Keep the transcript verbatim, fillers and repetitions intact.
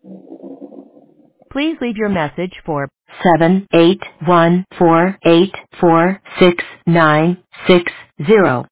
Please leave your message for seven eight one four eight four six nine six zero.